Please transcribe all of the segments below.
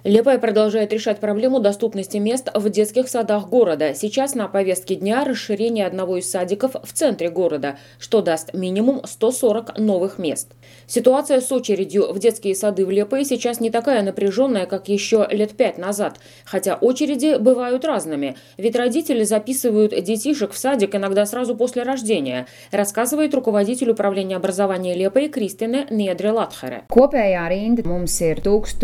Лепая продолжает решать проблему доступности мест в детских садах города. Сейчас на повестке дня расширение одного из садиков в центре города, что даст минимум 140 новых мест. Ситуация с очередью в детские сады в Лепое сейчас не такая напряженная, как еще лет 5 назад. Хотя очереди бывают разными. Ведь родители записывают детишек в садик иногда сразу после рождения, рассказывает руководитель управления образования Лепое Kristīne Niedre-Lathare. Kopējā rinda mums ir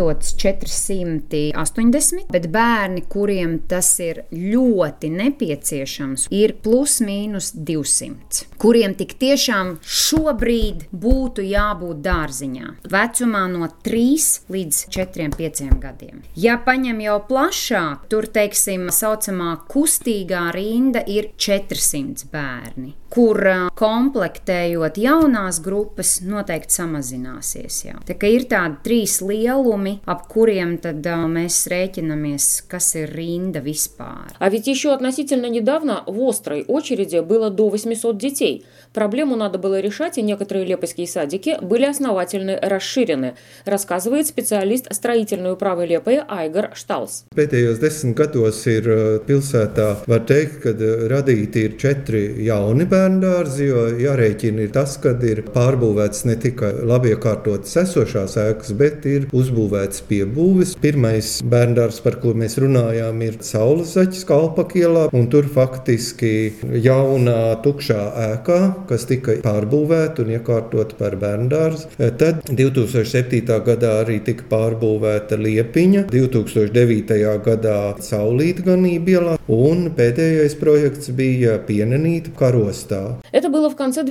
1480, bet bērni, kuriem tas ir ļoti nepieciešams, ir plus mīnus 200, kuriem tik tiešām šobrīd būtu jābūt dārziņā, vecumā no 3 līdz 4-5 gadiem. Ja paņem jau plašāk, tur, teiksim, saucamā kustīgā rinda ir 400 bērni, kur komplektējot jaunās grupas noteikti samazināsies jau. Tā kā ir tādi 3 lielumi, ap kuriem tad mēs рēķinamies, kas ir ринда vispār. А ведь еще относительно недавно в острой очереди было до 800 детей. Проблему надо было решать, и некоторые лепойские садики были основательно расширены, рассказывает специалист строительной управы Лепое Aigars Štāls. Pēdējos 10 gados ir pilsētā, var teikt, ka radīti ir 4 jauni bērndārzi, jo jārēķina ir tas, kad ir pārbūvēts ne tikai labi iekārtotas esošās ēkas, bet ir uzbūvēts piebūves. Pirmais bērndārs, par ko mēs runājām, ir Saules zaķis Kalpaka ielā, un tur faktiski jaunā tukšā ēkā, kas tika pārbūvēta un iekārtota par bērndārzu. Tad 2007. gadā arī tika pārbūvēta Liepiņa, 2009. gadā Saulīta ganība ielā, un pēdējais projekts bija Pienenīta Karostā. Это было в конце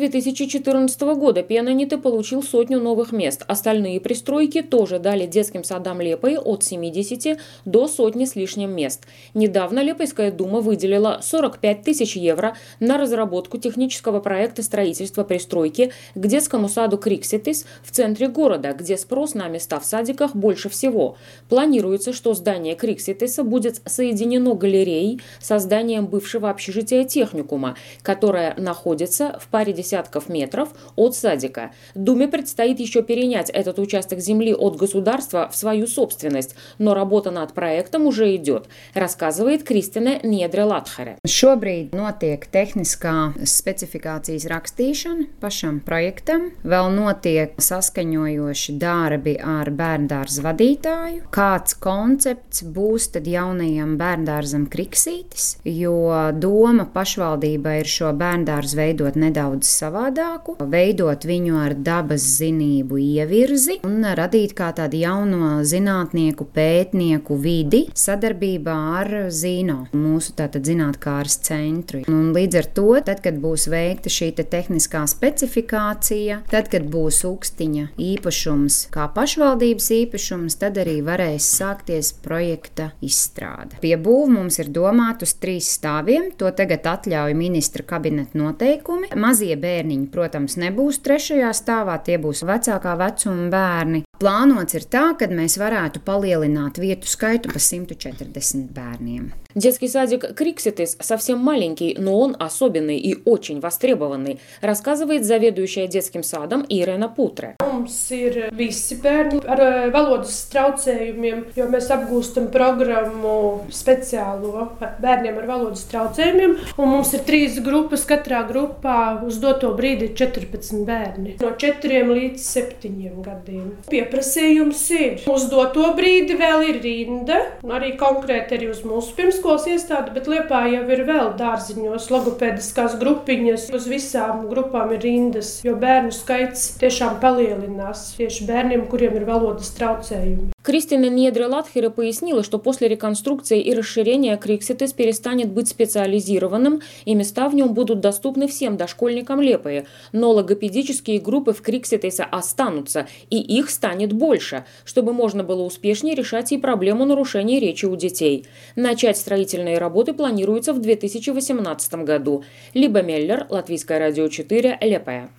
2014 года. Пианониты получил 100 новых мест. Остальные пристройки тоже дали детским садам Лепое от 70 до 100 с лишним мест. Недавно Лепойская дума выделила 45 тысяч евро на разработку технического проекта строительства пристройки к детскому саду Kriksitis в центре города, где спрос на места в садиках больше всего. Планируется, что здание Kriksitisa будет соединено галереей со зданием бывшего общежития техникума, которое находится в паре десятков метров от садика. Думе предстоит еще перенять этот участок земли от государства в свою собственность, но работа над проектом уже идет, рассказывает Kristīne Niedre-Lathare. Šobrīd notiek tehniskā specifikācijas rakstīšana pašam projektam, vēl notiek saskaņojoši darbi ar bērndārza vadītāju. Kāds koncepts būs tad jaunajam bērndārzam Kriksītis, jo doma pašvaldībai ir šo bērndārzu veidot nedaudz savādāku, veidot viņu ar dabas zinību ievirzi un radīt kā tādu jauno zinātnieku, pētnieku vidi sadarbībā ar Zino, mūsu tātad zinātkāres centru. Un līdz ar to, tad, kad būs veikta šī tehniskā specifikācija, tad, kad būs Ugstiņa īpašums kā pašvaldības īpašums, tad arī varēs sākties projekta izstrāde. Pie būvu mums ir domāt uz 3 stāviem, to tagad atļauj ministra kabineta noteikumi. Mazie bērniņi, protams, nebūs 3. stāvā, tie būs vecākā vecuma bērni. Plānots ir tā, ka mēs varētu palielināt vietu skaitu pa 140 bērniem. Детский садик Kriksitis совсем маленький, но он особенный и очень востребованный, рассказывает заведующая детским садом Irena Putre. Mums ir visi bērni ar valodas traucējumiem, jo mēs apgūstam programmu speciālo bērniem ar valodas traucējumiem, un mums ir 3 grupas, katrā grupā uz doto brīdi ir 14 bērni, no 4 līdz 7 gadiem. Pieprasījums ir. Uz doto brīdi vēl ir rinda, arī konkrēti arī uz mūsu pirmskolas iestādi, bet Liepā jau ir vēl dārziņos logopēdiskās grupiņas. Uz visām grupām ir rindas, jo bērnu skaits tiešām palielinās tieši bērniem, kuriem ir valodas traucējumi. Kristīne Niedre-Lathare пояснила, что после реконструкции и расширения Kriksitis перестанет быть специализированным, и места в нем будут доступны всем дошкольникам Лепое. Но логопедические группы в Kriksitise останутся, и их станет больше, чтобы можно было успешнее решать и проблему нарушений речи у детей. Начать строительные работы планируется в 2018 году. Либа Меллер, Латвийское радио 4, Лепое.